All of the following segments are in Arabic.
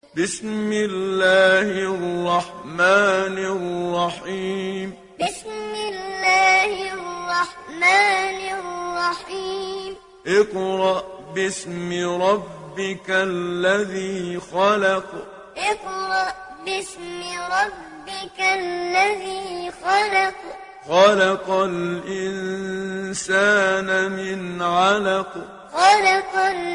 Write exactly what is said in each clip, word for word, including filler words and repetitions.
بسم الله الرحمن الرحيم بسم الله الرحمن الرحيم اقرأ باسم ربك الذي خلق اقرأ باسم ربك الذي خلق خلق الإنسان من علق خلق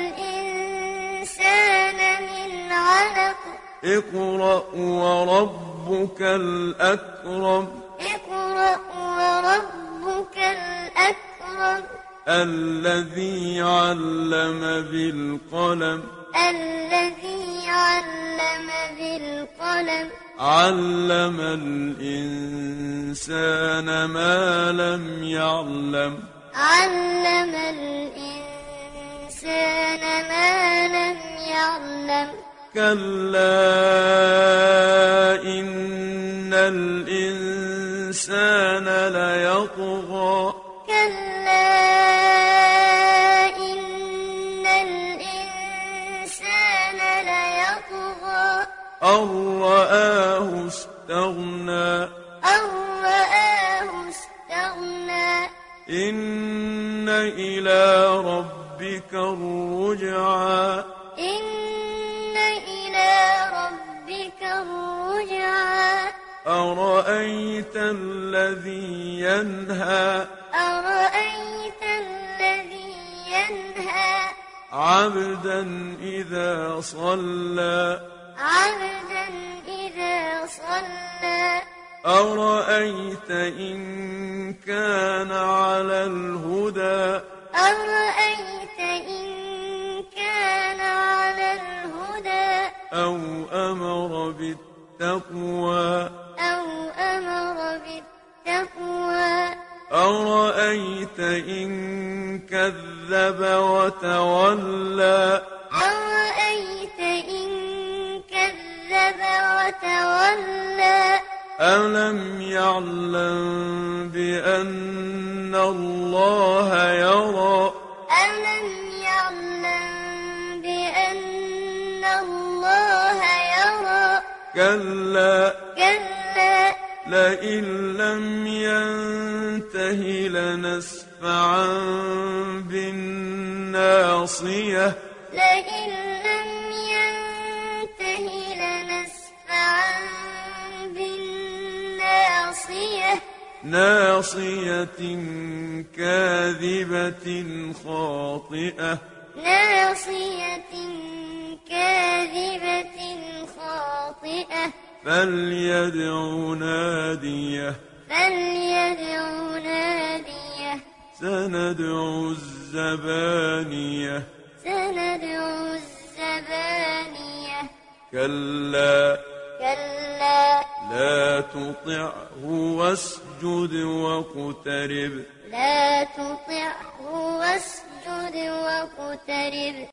الإنسان من علق اقرأ وربك الأكرم اقرأ وربك الأكرم الذي علم بالقلم الذي علم بالقلم علم الإنسان ما لم يعلم علم الإنسان ما لم يعلم كلا إن الإنسان ليطغى كلا إن الإنسان ليطغى أن رآه استغنى أن رآه استغنى إن إلى ربك الرجعى إن إلى ربك الرجعى أرأيت الذي ينهى أرأيت الذي ينهى عبدا إذا صلى عبدا إذا صلى أرأيت إن كان على الهدى أرأيت إن كان على الهدى أو أمر بالتقوى أو أمر بالتقوى أرأيت إن كذب وتولى أرأيت إن كذب وتولى ألم يعلم بأن الله يرى ألم يعلم بأن الله يرى كلا كلا لئن لم ينته لنسفعا بالناصية لئن لم ينته لنسفعا بالناصية ناصية كاذبة خاطئة ناصية كاذبة خاطئة فليدع ناديه فليدع ناديه سندع الزبانية سندع الزبانية كلا كلا لا تطعه واسجد واقترب لا تطعه واسجد واقترب